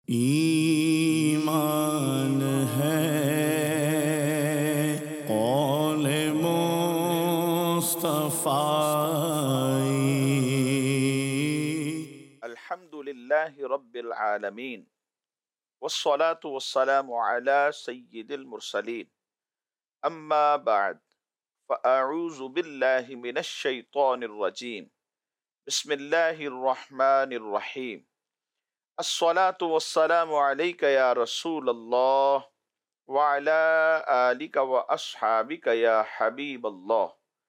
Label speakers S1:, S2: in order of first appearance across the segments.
S1: ایمان ہے قول مصطفی۔
S2: الحمد للہ رب العالمین والصلاة والسلام علی سید المرسلین اما بعد فاعوذ باللہ من الشیطان الرجیم بسم اللہ الرحمن الرحیم الصلاة والسلام علیک یا رسول اللہ وعلی آلک واصحابک یا حبیب اللہ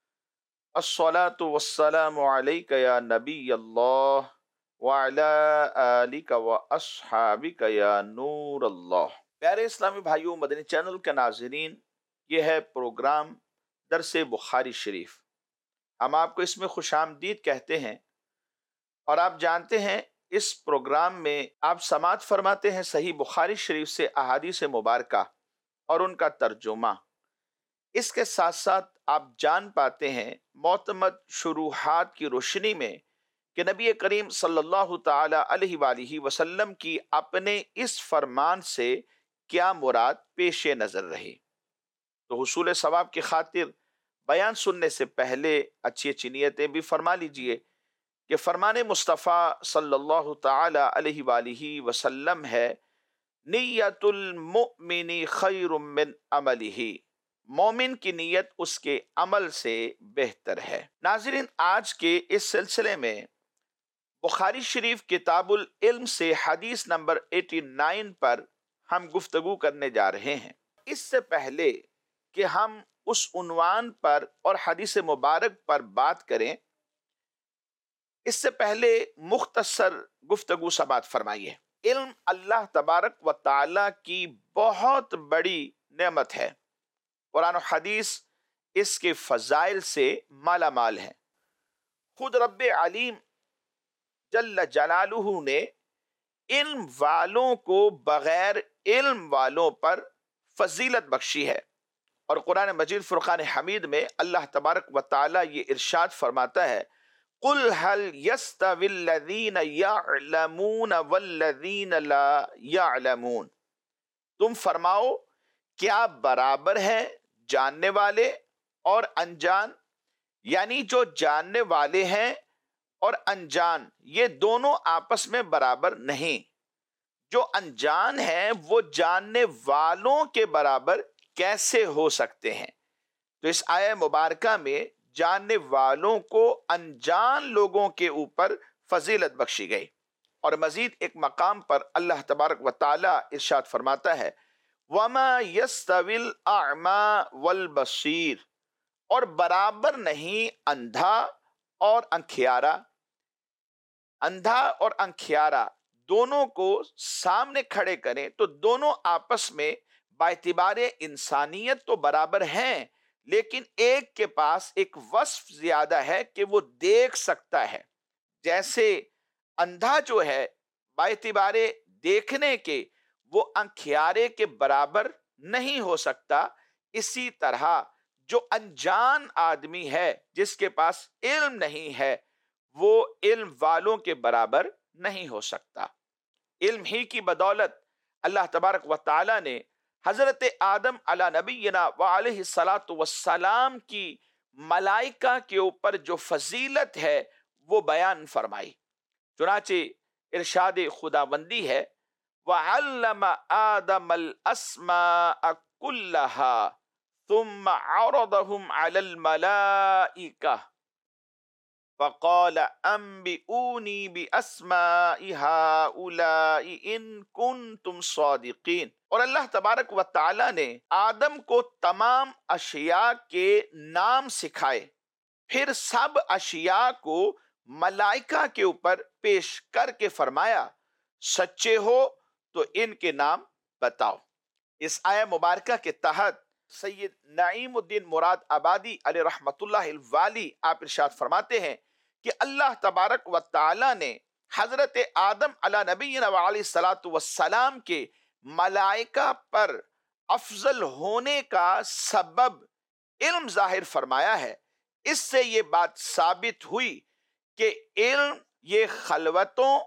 S2: الصلاة والسلام علیک یا نبی اللہ وَعَلَىٰ آلِكَ وَأَصْحَابِكَ يَا نور اللہ۔ پیارے اسلامی بھائیوں، مدنی چینل کے ناظرین، یہ ہے پروگرام درس بخاری شریف۔ ہم آپ کو اس میں خوش آمدید کہتے ہیں، اور آپ جانتے ہیں اس پروگرام میں آپ سماعت فرماتے ہیں صحیح بخاری شریف سے احادیث مبارکہ اور ان کا ترجمہ۔ اس کے ساتھ ساتھ آپ جان پاتے ہیں معتمد شروحات کی روشنی میں کہ نبی کریم صلی اللہ تعالی علیہ وآلہ وسلم کی اپنے اس فرمان سے کیا مراد پیش نظر رہی۔ تو حصول ثواب کی خاطر بیان سننے سے پہلے اچھی نیتیں بھی فرما لیجئے کہ فرمان مصطفیٰ صلی اللہ تعالی علیہ وآلہ وسلم ہے، نیت المؤمن خیر من عملہ، مومن کی نیت اس کے عمل سے بہتر ہے۔ ناظرین، آج کے اس سلسلے میں بخاری شریف کتاب العلم سے حدیث نمبر 89 پر ہم گفتگو کرنے جا رہے ہیں۔ اس سے پہلے کہ ہم اس عنوان پر اور حدیث مبارک پر بات کریں، اس سے پہلے مختصر گفتگو سماعت فرمائیے۔ علم اللہ تبارک و تعالی کی بہت بڑی نعمت ہے۔ قرآن و حدیث اس کے فضائل سے مالا مال ہے۔ خود رب علیم جل جلالہ نے علم والوں کو بغیر علم والوں پر فضیلت بخشی ہے، اور قرآن مجید فرقان حمید میں اللہ تبارک و تعالی یہ ارشاد فرماتا ہے، قُلْ هَلْ يَسْتَوِي الَّذِينَ يَعْلَمُونَ وَالَّذِينَ لَا يَعْلَمُونَ، تم فرماؤ کیا برابر ہے جاننے والے اور انجان، یعنی جو جاننے والے ہیں اور انجان یہ دونوں آپس میں برابر نہیں، جو انجان ہیں وہ جاننے والوں کے برابر کیسے ہو سکتے ہیں؟ تو اس آیہ مبارکہ میں جاننے والوں کو انجان لوگوں کے اوپر فضیلت بخشی گئی، اور مزید ایک مقام پر اللہ تبارک و تعالی ارشاد فرماتا ہے، وَمَا يَسْتَوِي الْأَعْمَى وَالْبَصِيرُ، اور برابر نہیں اندھا اور انکھیارا۔ اندھا اور انکھیارا دونوں کو سامنے کھڑے کریں تو دونوں آپس میں باعتبار انسانیت تو برابر ہیں، لیکن ایک کے پاس ایک وصف زیادہ ہے کہ وہ دیکھ سکتا ہے۔ جیسے اندھا جو ہے باعتبار دیکھنے کے وہ انکھیارے کے برابر نہیں ہو سکتا، اسی طرح جو انجان آدمی ہے جس کے پاس علم نہیں ہے وہ علم والوں کے برابر نہیں ہو سکتا۔ علم ہی کی بدولت اللہ تبارک و تعالی نے حضرت آدم علی نبینا وعلیہ السلام کی ملائکہ کے اوپر جو فضیلت ہے وہ بیان فرمائی۔ چنانچہ ارشاد خداوندی ہے، وَعَلَّمَ آدَمَ الْأَسْمَاءَ كُلَّهَا ثُمَّ عَرَضَهُمْ عَلَى الْمَلَائِكَةِ فَقَالَ أَنْبِئُونِي بِأَسْمَاءِ هَؤُلَاءِ إِن كُنتُمْ صَادِقِينَ، اور اللہ تبارک و تعالی نے آدم کو تمام اشیاء کے نام سکھائے، پھر سب اشیاء کو ملائکہ کے اوپر پیش کر کے فرمایا، سچے ہو تو ان کے نام بتاؤ۔ اس آیہ مبارکہ کے تحت سید نعیم الدین مراد آبادی علیہ رحمت اللہ الوالی آپ ارشاد فرماتے ہیں کہ اللہ تبارک و تعالی نے حضرت آدم علی نبینا علیہ السلام کے ملائکہ پر افضل ہونے کا سبب علم ظاہر فرمایا ہے۔ اس سے یہ بات ثابت ہوئی کہ علم یہ خلوتوں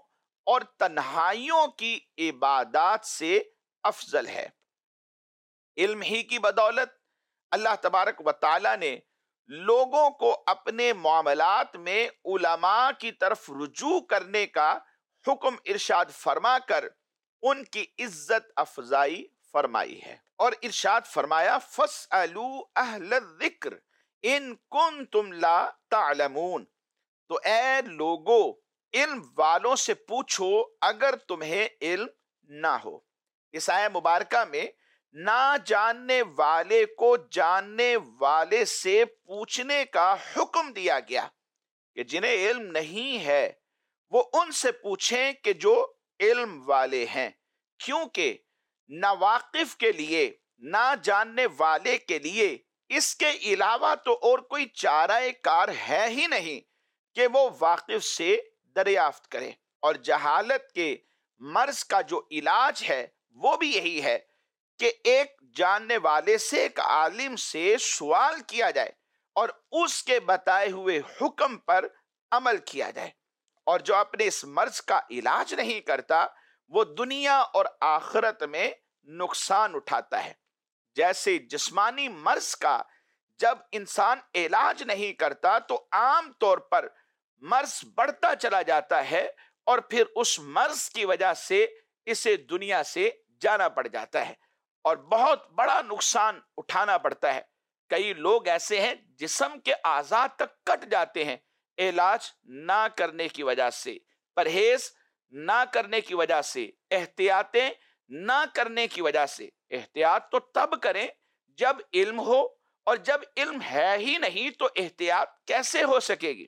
S2: اور تنہائیوں کی عبادات سے افضل ہے۔ علم ہی کی بدولت اللہ تبارک و تعالی نے لوگوں کو اپنے معاملات میں علماء کی طرف رجوع کرنے کا حکم ارشاد فرما کر ان کی عزت افزائی فرمائی ہے، اور ارشاد فرمایا فَاسْأَلُوا أَهْلَ الذِّكْرِ إِن كُنتُمْ لَا تَعْلَمُونَ، تو اے لوگو علم والوں سے پوچھو اگر تمہیں علم نہ ہو۔ اس آیہ مبارکہ میں نہ جاننے والے کو جاننے والے سے پوچھنے کا حکم دیا گیا کہ جنہیں علم نہیں ہے وہ ان سے پوچھیں کہ جو علم والے ہیں، کیونکہ ناواقف کے لیے، نہ جاننے والے کے لیے اس کے علاوہ تو اور کوئی چارہ کار ہے ہی نہیں کہ وہ واقف سے دریافت کرے۔ اور جہالت کے مرض کا جو علاج ہے وہ بھی یہی ہے کہ ایک جاننے والے سے، ایک عالم سے سوال کیا جائے اور اس کے بتائے ہوئے حکم پر عمل کیا جائے۔ اور جو اپنے اس مرض کا علاج نہیں کرتا وہ دنیا اور آخرت میں نقصان اٹھاتا ہے۔ جیسے جسمانی مرض کا جب انسان علاج نہیں کرتا تو عام طور پر مرض بڑھتا چلا جاتا ہے اور پھر اس مرض کی وجہ سے اسے دنیا سے جانا پڑ جاتا ہے اور بہت بڑا نقصان اٹھانا پڑتا ہے۔ کئی لوگ ایسے ہیں جسم کے اعضاء تک کٹ جاتے ہیں علاج نہ کرنے کی وجہ سے، پرہیز نہ کرنے کی وجہ سے، احتیاطیں نہ کرنے کی وجہ سے۔ احتیاط تو تب کریں جب علم ہو، اور جب علم ہے ہی نہیں تو احتیاط کیسے ہو سکے گی؟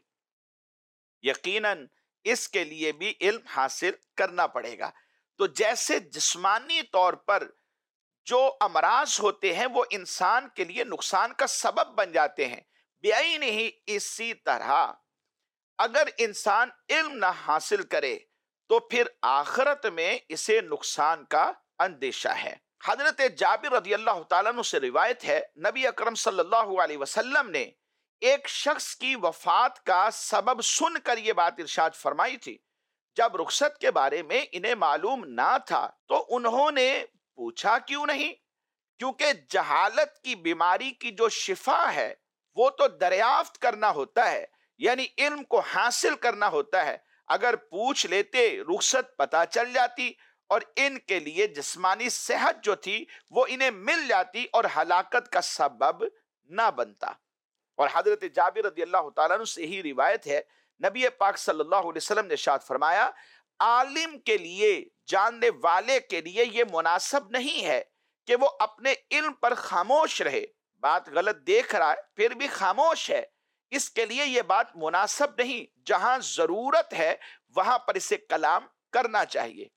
S2: یقیناً اس کے لیے بھی علم حاصل کرنا پڑے گا۔ تو جیسے جسمانی طور پر جو امراض ہوتے ہیں وہ انسان کے لیے نقصان کا سبب بن جاتے ہیں، بعینہ ہی اسی طرح اگر انسان علم نہ حاصل کرے تو پھر آخرت میں اسے نقصان کا اندیشہ ہے۔ حضرت جابر رضی اللہ تعالیٰ عنہ سے روایت ہے، نبی اکرم صلی اللہ علیہ وسلم نے ایک شخص کی وفات کا سبب سن کر یہ بات ارشاد فرمائی تھی۔ جب رخصت کے بارے میں انہیں معلوم نہ تھا تو انہوں نے پوچھا کیوں نہیں؟ کیونکہ جہالت کی بیماری کی جو شفا ہے وہ تو دریافت کرنا ہوتا ہے، یعنی علم کو حاصل کرنا ہوتا ہے۔ اگر پوچھ لیتے رخصت پتہ چل جاتی اور ان کے لیے جسمانی صحت جو تھی وہ انہیں مل جاتی اور ہلاکت کا سبب نہ بنتا۔ اور حضرت جابر رضی اللہ تعالیٰ عنہ سے ہی روایت ہے، نبی پاک صلی اللہ علیہ وسلم نے ارشاد فرمایا عالم کے لیے، جاننے والے کے لیے یہ مناسب نہیں ہے کہ وہ اپنے علم پر خاموش رہے، بات غلط دیکھ رہا ہے پھر بھی خاموش ہے، اس کے لیے یہ بات مناسب نہیں، جہاں ضرورت ہے وہاں پر اسے کلام کرنا چاہیے۔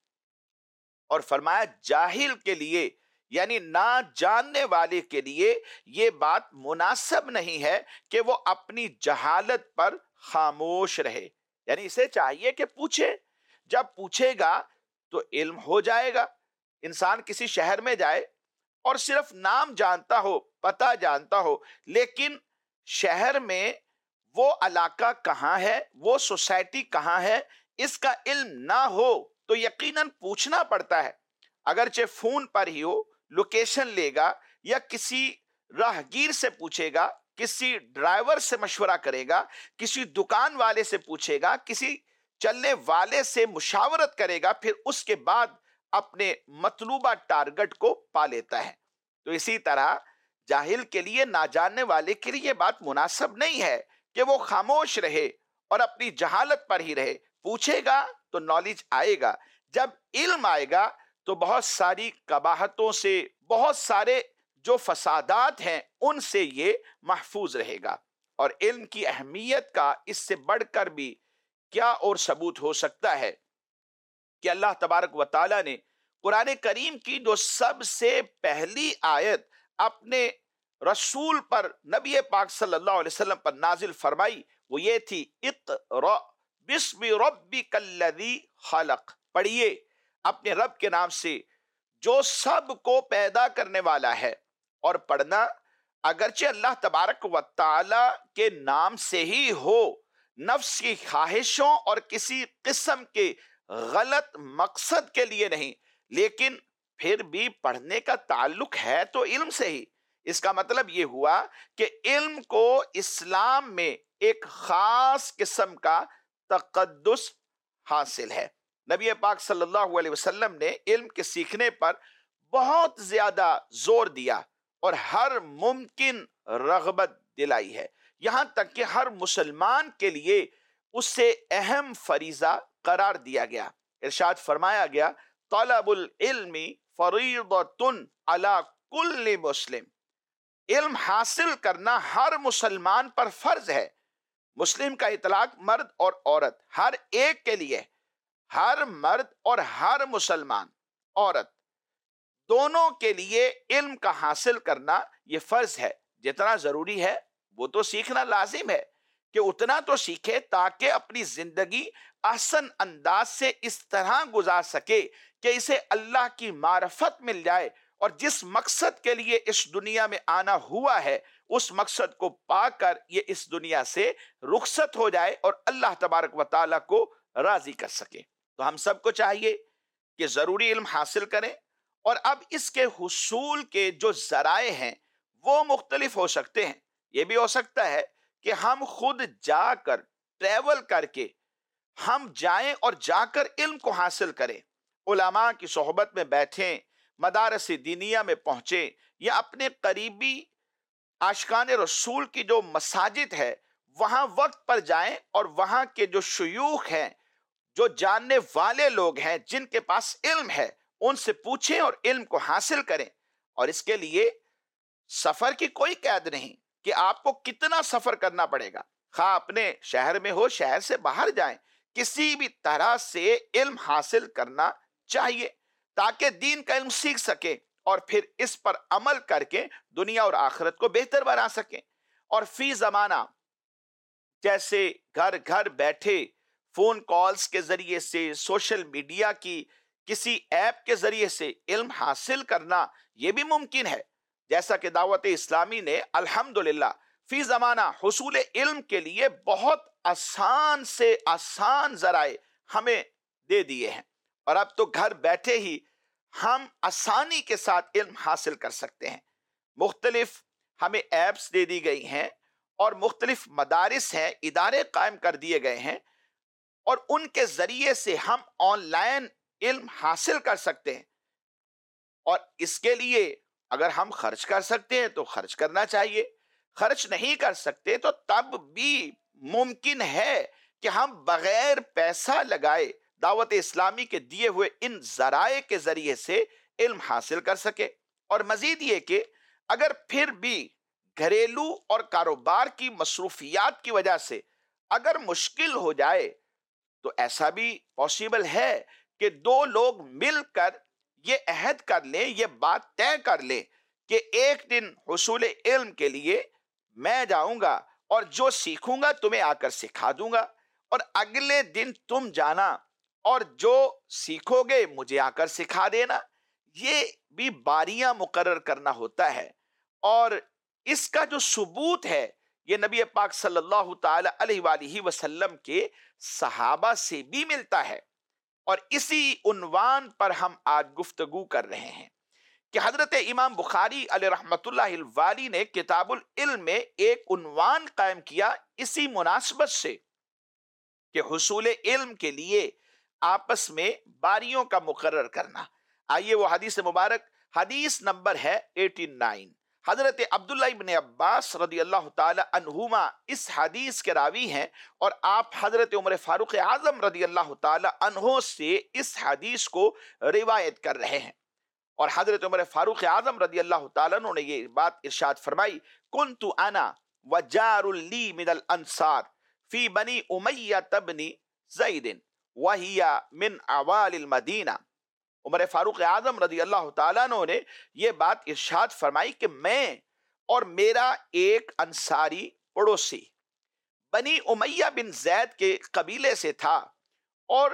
S2: اور فرمایا جاہل کے لیے، یعنی نہ جاننے والے کے لیے یہ بات مناسب نہیں ہے کہ وہ اپنی جہالت پر خاموش رہے، یعنی اسے چاہیے کہ پوچھے، جب پوچھے گا تو علم ہو جائے گا۔ انسان کسی شہر میں جائے اور صرف نام جانتا ہو، پتہ جانتا ہو، لیکن شہر میں وہ علاقہ کہاں ہے، وہ سوسائٹی کہاں ہے، اس کا علم نہ ہو تو یقیناً پوچھنا پڑتا ہے۔ اگرچہ فون پر ہی ہو، لوکیشن لے گا یا کسی راہگیر سے پوچھے گا، کسی ڈرائیور سے مشورہ کرے گا، کسی دکان والے سے پوچھے گا، کسی چلنے والے سے مشاورت کرے گا، پھر اس کے بعد اپنے مطلوبہ ٹارگٹ کو پا لیتا ہے۔ تو اسی طرح جاہل کے لیے، نہ جاننے والے کے لیے یہ بات مناسب نہیں ہے کہ وہ خاموش رہے اور اپنی جہالت پر ہی رہے۔ پوچھے گا تو نالج آئے گا، جب علم آئے گا تو بہت ساری قباحتوں سے، بہت سارے جو فسادات ہیں ان سے یہ محفوظ رہے گا۔ اور علم کی اہمیت کا اس سے بڑھ کر بھی کیا اور ثبوت ہو سکتا ہے کہ اللہ تبارک و تعالیٰ نے قرآن کریم کی جو سب سے پہلی آیت اپنے رسول پر، نبی پاک صلی اللہ علیہ وسلم پر نازل فرمائی وہ یہ تھی اقرأ بسم ربک الذی خلق، پڑھیے اپنے رب کے نام سے جو سب کو پیدا کرنے والا ہے۔ اور پڑھنا اگرچہ اللہ تبارک و تعالی کے نام سے ہی ہو، نفس کی خواہشوں اور کسی قسم کے غلط مقصد کے لیے نہیں، لیکن پھر بھی پڑھنے کا تعلق ہے تو علم سے ہی۔ اس کا مطلب یہ ہوا کہ علم کو اسلام میں ایک خاص قسم کا تقدس حاصل ہے۔ نبی پاک صلی اللہ علیہ وسلم نے علم کے سیکھنے پر بہت زیادہ زور دیا اور ہر ممکن رغبت دلائی ہے، یہاں تک کہ ہر مسلمان کے لیے اسے اہم فریضہ قرار دیا گیا۔ ارشاد فرمایا گیا، طلب العلم فریضۃ علی کل مسلم، علم حاصل کرنا ہر مسلمان پر فرض ہے۔ مسلم کا اطلاق مرد اور عورت ہر ایک کے لیے، ہر مرد اور ہر مسلمان عورت دونوں کے لیے علم کا حاصل کرنا یہ فرض ہے۔ جتنا ضروری ہے وہ تو سیکھنا لازم ہے کہ اتنا تو سیکھے تاکہ اپنی زندگی احسن انداز سے اس طرح گزار سکے کہ اسے اللہ کی معرفت مل جائے، اور جس مقصد کے لیے اس دنیا میں آنا ہوا ہے اس مقصد کو پا کر یہ اس دنیا سے رخصت ہو جائے اور اللہ تبارک و تعالیٰ کو راضی کر سکے۔ تو ہم سب کو چاہیے کہ ضروری علم حاصل کریں، اور اب اس کے حصول کے جو ذرائع ہیں وہ مختلف ہو سکتے ہیں۔ یہ بھی ہو سکتا ہے کہ ہم خود جا کر ٹریول کر کے ہم جائیں اور جا کر علم کو حاصل کریں، علماء کی صحبت میں بیٹھیں، مدارس دینیہ میں پہنچیں، یا اپنے قریبی عاشقان رسول کی جو مساجد ہے وہاں وقت پر جائیں اور وہاں کے جو شیوخ ہیں، جو جاننے والے لوگ ہیں، جن کے پاس علم ہے، ان سے پوچھیں اور علم کو حاصل کریں۔ اور اس کے لیے سفر کی کوئی قید نہیں کہ آپ کو کتنا سفر کرنا پڑے گا، خواہ اپنے شہر میں ہو، شہر سے باہر جائیں، کسی بھی طرح سے علم حاصل کرنا چاہیے تاکہ دین کا علم سیکھ سکیں اور پھر اس پر عمل کر کے دنیا اور آخرت کو بہتر بنا سکیں۔ اور فی زمانہ جیسے گھر گھر بیٹھے فون کالز کے ذریعے سے، سوشل میڈیا کی کسی ایپ کے ذریعے سے علم حاصل کرنا یہ بھی ممکن ہے، جیسا کہ دعوت اسلامی نے الحمدللہ فی زمانہ حصول علم کے لیے بہت آسان سے آسان ذرائع ہمیں دے دیے ہیں، اور اب تو گھر بیٹھے ہی ہم آسانی کے ساتھ علم حاصل کر سکتے ہیں۔ مختلف ہمیں ایپس دے دی گئی ہیں اور مختلف مدارس ہیں، ادارے قائم کر دیے گئے ہیں، اور ان کے ذریعے سے ہم آن لائن علم حاصل کر سکتے ہیں۔ اور اس کے لیے اگر ہم خرچ کر سکتے ہیں تو خرچ کرنا چاہیے، خرچ نہیں کر سکتے تو تب بھی ممکن ہے کہ ہم بغیر پیسہ لگائے دعوت اسلامی کے دیے ہوئے ان ذرائع کے ذریعے سے علم حاصل کر سکے۔ اور مزید یہ کہ اگر پھر بھی گھریلو اور کاروبار کی مصروفیات کی وجہ سے اگر مشکل ہو جائے تو ایسا بھی پاسبل ہے کہ دو لوگ مل کر یہ عہد کر لیں، یہ بات طے کر لیں کہ ایک دن حصول علم کے لیے میں جاؤں گا اور جو سیکھوں گا تمہیں آ کر سکھا دوں گا، اور اگلے دن تم جانا اور جو سیکھو گے مجھے آ کر سکھا دینا۔ یہ بھی باریاں مقرر کرنا ہوتا ہے، اور اس کا جو ثبوت ہے یہ نبی پاک صلی اللہ تعالی علیہ وآلہ وسلم کے صحابہ سے بھی ملتا ہے۔ اور اسی عنوان پر ہم آج گفتگو کر رہے ہیں کہ حضرت امام بخاری علیہ رحمت اللہ الوالی نے کتاب العلم میں ایک عنوان قائم کیا اسی مناسبت سے کہ حصول علم کے لیے آپس میں باریوں کا مقرر کرنا۔ آئیے وہ حدیث مبارک، حدیث نمبر ہے 89۔ حضرت عبداللہ ابن عباس رضی اللہ تعالی عنہما اس حدیث کے راوی ہیں، اور آپ حضرت عمر فاروق اعظم رضی اللہ تعالی عنہ سے اس حدیث کو روایت کر رہے ہیں۔ اور حضرت عمر فاروق اعظم رضی اللہ تعالیٰ عنہ نے یہ بات ارشاد فرمائی، کنت انا وجار لی من الانصار فی بنی امیہ بن زید وہی من اوال المدینہ۔ عمر فاروق اعظم رضی اللہ تعالیٰ عنہ نے یہ بات ارشاد فرمائی کہ میں اور میرا ایک انصاری پڑوسی بنی امیہ بن زید کے قبیلے سے تھا، اور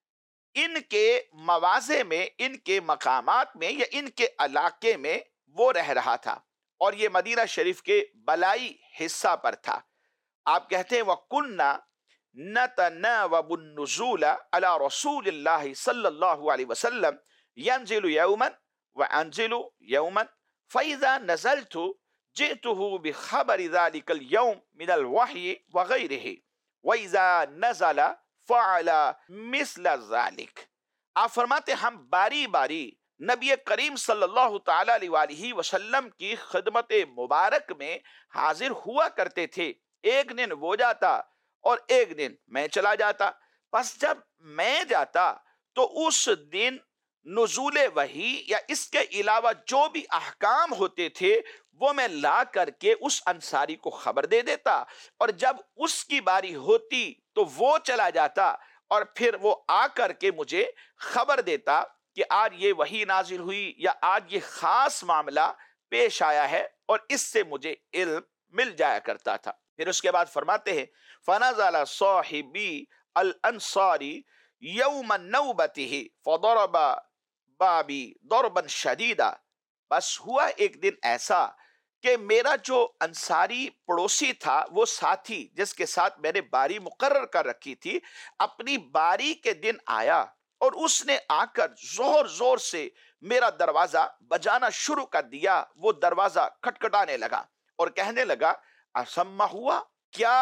S2: ان کے مواضع میں، ان کے مقامات میں یا ان کے علاقے میں وہ رہ رہا تھا، اور یہ مدینہ شریف کے بلائی حصہ پر تھا۔ آپ کہتے ہیں وَكُنَّا نتناوب النزول على رسول الله صلى الله عليه وسلم ينزل يوما وأنزل يوما فإذا نزلت جئته بخبر ذلك اليوم من الوحي وغيره وإذا نزل فعل مثل ذلك. آپ فرماتے ہم باری باری نبی کریم صلی اللہ تعالی علیہ وآلہ وسلم کی خدمت مبارک میں حاضر ہوا کرتے تھے. ایک دن وہ جاتا اور ایک دن میں چلا جاتا. پس جب میں جاتا تو اس دن نزول وحی یا اس کے علاوہ جو بھی احکام ہوتے تھے وہ میں لا کر کے اس انصاری کو خبر دے دیتا، اور جب اس کی باری ہوتی تو وہ چلا جاتا اور پھر وہ آ کر کے مجھے خبر دیتا کہ آج یہ وحی نازل ہوئی یا آج یہ خاص معاملہ پیش آیا ہے، اور اس سے مجھے علم مل جایا کرتا تھا. پھر اس کے بعد فرماتے ہیں فَنَزَلَ صَاحِبِي الْأَنصَارِ يَوْمَ نَوْبَتِهِ فَضَرَبَ بابی ضرباً شدیدا. بس ہوا ایک دن ایسا کہ میرا جو انصاری پڑوسی تھا، وہ ساتھی جس کے ساتھ میں نے باری مقرر کر رکھی تھی، اپنی باری کے دن آیا اور اس نے آ کر زور زور سے میرا دروازہ بجانا شروع کر دیا. وہ دروازہ کھٹکھٹانے لگا اور کہنے لگا اسمع ہوا، کیا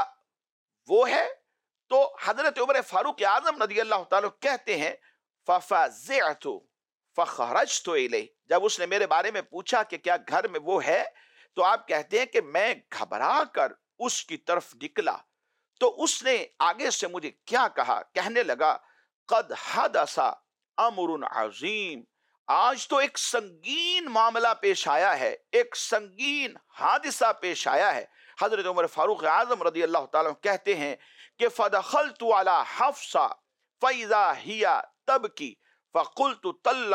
S2: وہ ہے؟ تو حضرت عمر فاروق اعظم رضی اللہ تعالیٰ کہتے ہیں فَفَزِعْتُ فَخَرَجْتُ إِلَيْهِ. جب اس نے میرے بارے میں پوچھا کہ کیا گھر میں وہ ہے، تو آپ کہتے ہیں کہ میں گھبرا کر اس کی طرف نکلا. تو اس نے آگے سے مجھے کیا کہا، کہنے لگا قد حدث امر عظیم. آج تو ایک سنگین معاملہ پیش آیا ہے، ایک سنگین حادثہ پیش آیا ہے. حضرت عمر فاروق اعظم رضی اللہ تعالیٰ کہتے ہیں کہ فدخلت على حفصہ فإذا هي تبکی فقلت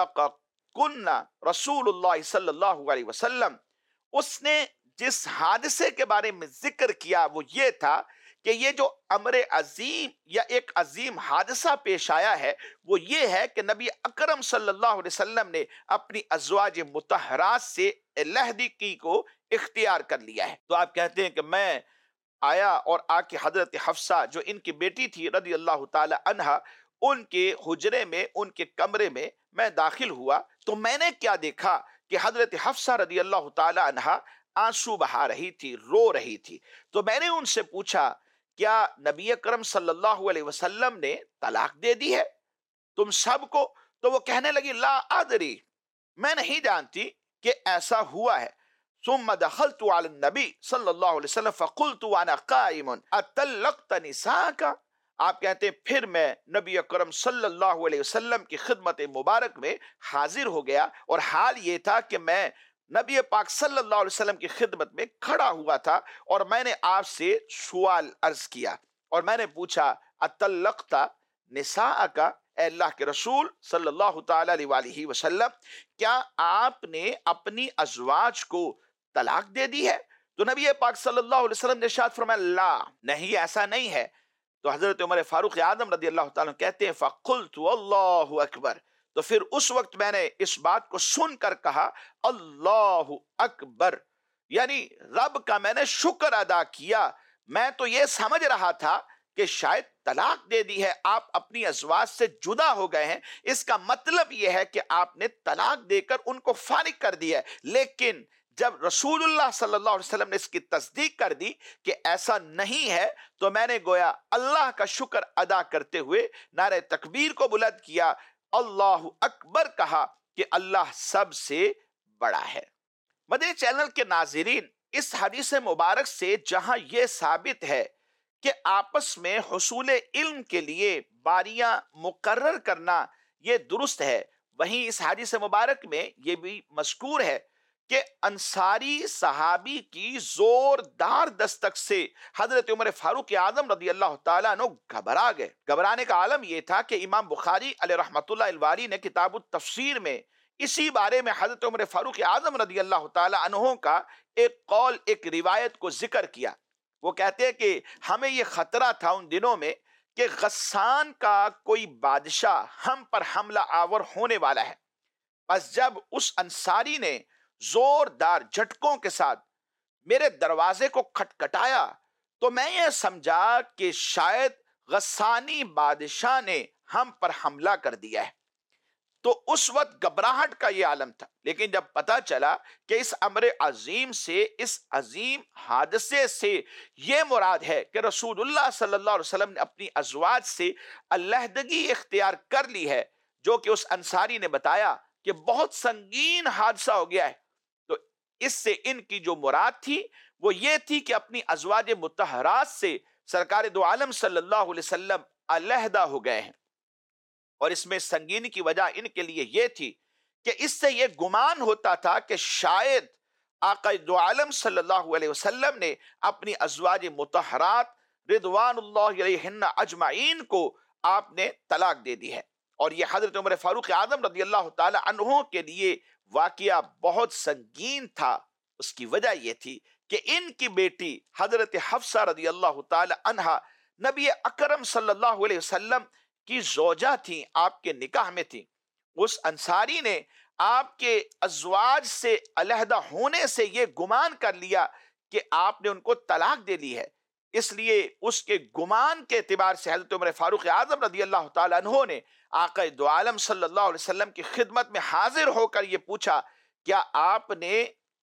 S2: طلقكن رسول اللہ صلی اللہ علیہ وسلم. اس نے جس حادثے کے بارے میں ذکر کیا وہ یہ تھا کہ یہ جو امر عظیم یا ایک عظیم حادثہ پیش آیا ہے وہ یہ ہے کہ نبی اکرم صلی اللہ علیہ وسلم نے اپنی ازواج مطہرات سے علیحدگی کو اختیار کر لیا ہے. تو آپ کہتے ہیں کہ میں آیا اور آ کے حضرت حفصہ جو ان کی بیٹی تھی رضی اللہ تعالی عنہا، ان کے حجرے میں، ان کے کمرے میں داخل ہوا تو میں نے کیا دیکھا کہ حضرت حفصہ رضی اللہ تعالی عنہا آنسو بہا رہی تھی، رو رہی تھی. تو میں نے ان سے پوچھا کیا نبی اکرم صلی اللہ علیہ وسلم نے طلاق دے دی ہے تم سب کو؟ تو وہ کہنے لگی لا ادری، میں نہیں جانتی کہ ایسا ہوا ہے. ثم دخلت على النبی صلی اللہ علیہ وسلم فقلت وانا قائم اطلقت نساءک. آپ کہتے ہیں پھر میں نبی اکرم صلی اللہ علیہ وسلم کی خدمت مبارک میں حاضر ہو گیا، اور حال یہ تھا کہ میں نبی پاک صلی اللہ علیہ وسلم کی خدمت میں کھڑا ہوا تھا اور میں نے آپ سے سوال عرض کیا اور میں نے پوچھا اطلقت نساءک، اے اللہ کے رسول صلی اللہ تعالی علیہ وآلہ وسلم کیا آپ نے اپنی ازواج کو طلاق دے دی ہے؟ تو نبی پاک صلی اللہ علیہ وسلم نے ارشاد فرمایا لا، نہیں ایسا نہیں ہے. تو حضرت عمر فاروق اعظم رضی اللہ تعالیٰ کہتے ہیں فقلت اللہ اکبر. تو پھر اس وقت میں نے اس بات کو سن کر کہا اللہ اکبر، یعنی رب کا میں نے شکر ادا کیا. میں تو یہ سمجھ رہا تھا کہ شاید طلاق دے دی ہے، آپ اپنی ازواج سے جدا ہو گئے ہیں، اس کا مطلب یہ ہے کہ آپ نے طلاق دے کر ان کو فارغ کر دیا ہے. لیکن جب رسول اللہ صلی اللہ علیہ وسلم نے اس کی تصدیق کر دی کہ ایسا نہیں ہے تو میں نے گویا اللہ کا شکر ادا کرتے ہوئے نعرہ تکبیر کو بلند کیا، اللہ اکبر کہا کہ اللہ سب سے بڑا ہے. مدنی چینل کے ناظرین، اس حدیث مبارک سے جہاں یہ ثابت ہے کہ آپس میں حصول علم کے لیے باریاں مقرر کرنا یہ درست ہے، وہیں اس حدیث مبارک میں یہ بھی مذکور ہے کہ انصاری صحابی کی زوردار دستک سے حضرت عمر فاروق اعظم رضی اللہ تعالیٰ عنہ گھبرا گئے. گھبرانے کا عالم یہ تھا کہ امام بخاری علیہ رحمۃ اللہ الباری نے کتاب التفسیر میں اسی بارے میں حضرت عمر فاروق اعظم رضی اللہ تعالیٰ عنہ کا ایک قول، ایک روایت کو ذکر کیا. وہ کہتے ہیں کہ ہمیں یہ خطرہ تھا ان دنوں میں کہ غسان کا کوئی بادشاہ ہم پر حملہ آور ہونے والا ہے. بس جب اس انصاری نے زوردار جھٹکوں کے ساتھ میرے دروازے کو کھٹکھٹایا تو میں یہ سمجھا کہ شاید غسانی بادشاہ نے ہم پر حملہ کر دیا ہے۔ تو اس وقت گھبراہٹ کا یہ عالم تھا، لیکن جب پتا چلا کہ اس امر عظیم سے، اس عظیم حادثے سے یہ مراد ہے کہ رسول اللہ صلی اللہ علیہ وسلم نے اپنی ازواج سے علیحدگی اختیار کر لی ہے، جو کہ اس انصاری نے بتایا کہ بہت سنگین حادثہ ہو گیا ہے، تو اس سے ان کی جو مراد تھی وہ یہ تھی کہ اپنی ازواج مطہرات سے سرکار دو عالم صلی اللہ علیہ وسلم علیحدہ ہو گئے ہیں۔ اور اس میں سنگینی کی وجہ ان کے لیے یہ تھی کہ اس سے یہ گمان ہوتا تھا کہ شاید آقا دو عالم صلی اللہ علیہ وسلم نے اپنی ازواج مطہرات رضوان اللہ علیہن اجمعین کو آپ نے طلاق دے دی ہے، اور یہ حضرت عمر فاروق اعظم رضی اللہ تعالی عنہ کے لیے واقعہ بہت سنگین تھا۔ اس کی وجہ یہ تھی کہ ان کی بیٹی حضرت حفصہ رضی اللہ تعالی عنہا نبی اکرم صلی اللہ علیہ وسلم کی زوجہ تھیں، آپ کے نکاح میں تھیں۔ اس انصاری نے آپ کے ازواج سے علیحدہ ہونے سے یہ گمان کر لیا کہ آپ نے ان کو طلاق دے دی ہے، اس لیے اس کے گمان کے اعتبار سے حضرت عمر فاروق اعظم رضی اللہ تعالیٰ عنہ نے آقا دو عالم صلی اللہ علیہ وسلم کی خدمت میں حاضر ہو کر یہ پوچھا، کیا آپ نے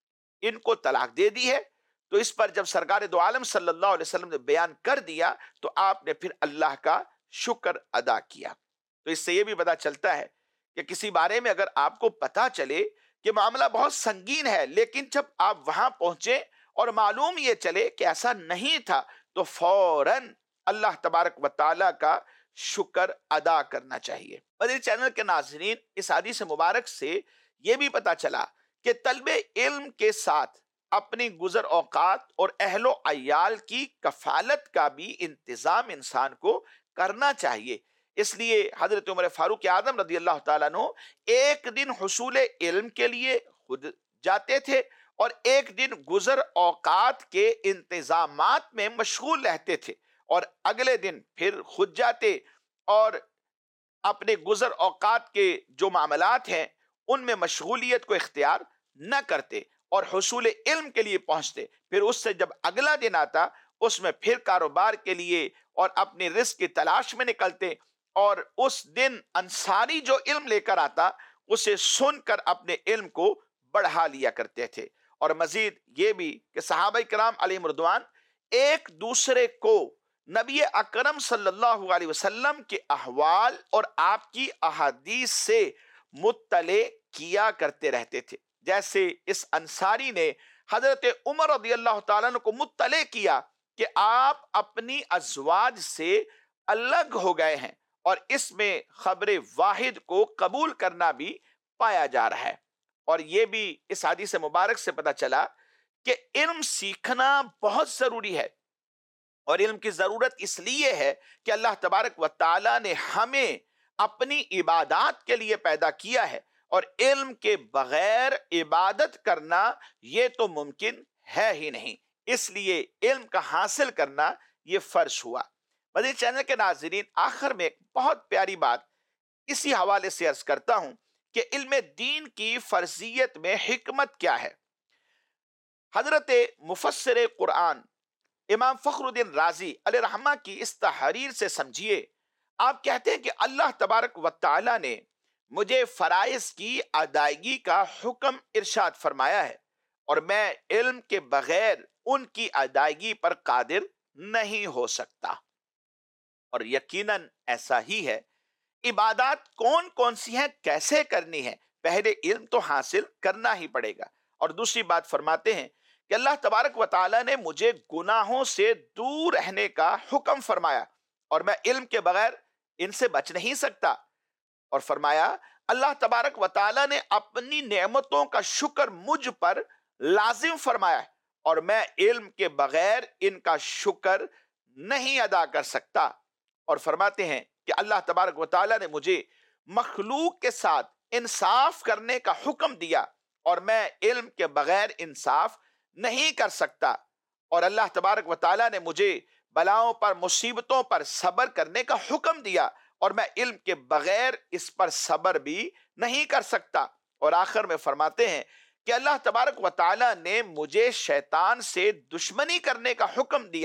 S2: ان کو طلاق دے دی ہے؟ تو اس پر جب سرکار دو عالم صلی اللہ علیہ وسلم نے بیان کر دیا تو آپ نے پھر اللہ کا شکر ادا کیا۔ تو اس سے یہ بھی پتا چلتا ہے کہ کسی بارے میں اگر آپ کو پتا چلے کہ معاملہ بہت سنگین ہے، لیکن جب آپ وہاں پہنچے اور معلوم یہ چلے کہ ایسا نہیں تھا، تو فوراً اللہ تبارک و تعالیٰ کا شکر ادا کرنا چاہیے۔ مدنی چینل کے ناظرین، اس حدیث مبارک سے یہ بھی پتا چلا کہ طلب علم کے ساتھ اپنی گزر اوقات اور اہل و عیال کی کفالت کا بھی انتظام انسان کو کرنا چاہیے۔ اس لیے حضرت عمر فاروق اعظم رضی اللہ تعالیٰ عنہ ایک دن حصول علم کے لیے خود جاتے تھے اور ایک دن گزر اوقات کے انتظامات میں مشغول رہتے تھے، اور اگلے دن پھر خود جاتے اور اپنے گزر اوقات کے جو معاملات ہیں ان میں مشغولیت کو اختیار نہ کرتے اور حصول علم کے لیے پہنچتے۔ پھر اس سے جب اگلا دن آتا اس میں پھر کاروبار کے لیے اور اپنی رزق کی تلاش میں نکلتے، اور اس دن انصاری جو علم لے کر آتا اسے سن کر اپنے علم کو بڑھا لیا کرتے تھے۔ اور مزید یہ بھی کہ صحابہ کرام علیہم رضوان ایک دوسرے کو نبی اکرم صلی اللہ علیہ وسلم کے احوال اور آپ کی احادیث سے مطلع کیا کرتے رہتے تھے، جیسے اس انصاری نے حضرت عمر رضی اللہ تعالیٰ عنہ کو مطلع کیا کہ آپ اپنی ازواج سے الگ ہو گئے ہیں، اور اس میں خبر واحد کو قبول کرنا بھی پایا جا رہا ہے۔ اور یہ بھی اس حدیث مبارک سے پتہ چلا کہ علم سیکھنا بہت ضروری ہے، اور علم کی ضرورت اس لیے ہے کہ اللہ تبارک و تعالی نے ہمیں اپنی عبادات کے لیے پیدا کیا ہے، اور علم کے بغیر عبادت کرنا یہ تو ممکن ہے ہی نہیں، اس لیے علم کا حاصل کرنا یہ فرض ہوا۔ مدنی چینل کے ناظرین، آخر میں ایک بہت پیاری بات اسی حوالے سے عرض کرتا ہوں کہ علم دین کی فرضیت میں حکمت کیا ہے۔ حضرت مفسر قرآن امام فخر الدین رازی علیہ رحمہ کی اس تحریر سے سمجھیے، آپ کہتے ہیں کہ اللہ تبارک و تعالی نے مجھے فرائض کی ادائیگی کا حکم ارشاد فرمایا ہے، اور میں علم کے بغیر ان کی ادائیگی پر قادر نہیں ہو سکتا۔ اور یقیناً ایسا ہی ہے۔ عبادات کون کون سی ہیں، کیسے کرنی ہے، پہلے علم تو حاصل کرنا ہی پڑے گا۔ اور دوسری بات فرماتے ہیں کہ اللہ تبارک و تعالی نے مجھے گناہوں سے دور رہنے کا حکم فرمایا، اور میں علم کے بغیر ان سے بچ نہیں سکتا۔ اور فرمایا اللہ تبارک و تعالی نے اپنی نعمتوں کا شکر مجھ پر لازم فرمایا، اور میں علم کے بغیر ان کا شکر نہیں ادا کر سکتا۔ اور فرماتے ہیں کہ اللہ تبارک و تعالی نے مجھے مخلوق کے ساتھ انصاف کرنے کا حکم دیا، اور میں علم کے بغیر انصاف نہیں کر سکتا۔ اور اللہ تبارک و تعالی نے مجھے بلاؤں پر، مصیبتوں پر صبر کرنے کا حکم دیا، اور میں علم کے بغیر اس پر صبر بھی نہیں کر سکتا۔ اور آخر میں فرماتے ہیں کہ اللہ تبارک و تعالی نے مجھے شیطان سے دشمنی کرنے کا حکم دیا ہے،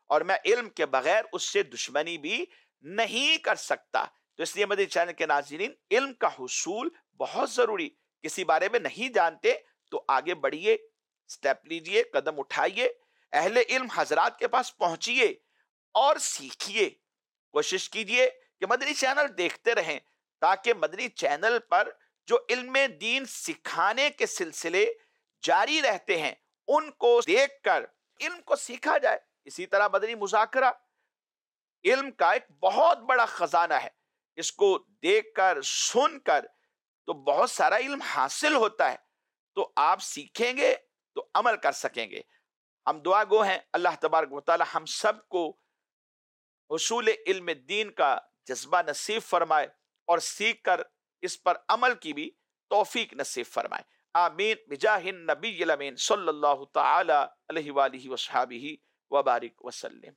S2: اور میں علم کے بغیر اس سے دشمنی بھی نہیں کر سکتا. تو اس لیے مدنی چینل کے ناظرین، علم کا حصول بہت ضروری. کسی بارے میں نہیں جانتے تو آگے بڑھیے، سٹیپ لیجئے، قدم اٹھائیے، اہل علم حضرات کے پاس پہنچیے اور سیکھیے. کوشش کیجئے کہ مدنی چینل دیکھتے رہیں تاکہ مدنی چینل پر جو علم دین سکھانے کے سلسلے جاری رہتے ہیں ان کو دیکھ کر علم کو سیکھا جائے. اسی طرح مدنی مذاکرہ علم کا ایک بہت بڑا خزانہ ہے. اس کو دیکھ کر سن کر تو بہت سارا علم حاصل ہوتا ہے. تو آپ سیکھیں گے تو عمل کر سکیں گے. ہم دعا گو ہیں اللہ تبارک و تعالی ہم سب کو حصول علم دین کا جذبہ نصیب فرمائے اور سیکھ کر اس پر عمل کی بھی توفیق نصیب فرمائے. آمین بجاہ النبی الامین صلی اللہ تعالی علیہ وآلہ وصحابہ وبارک وسلم.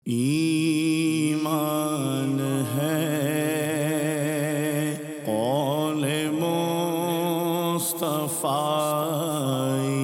S1: ایمان ہے قول مصطفی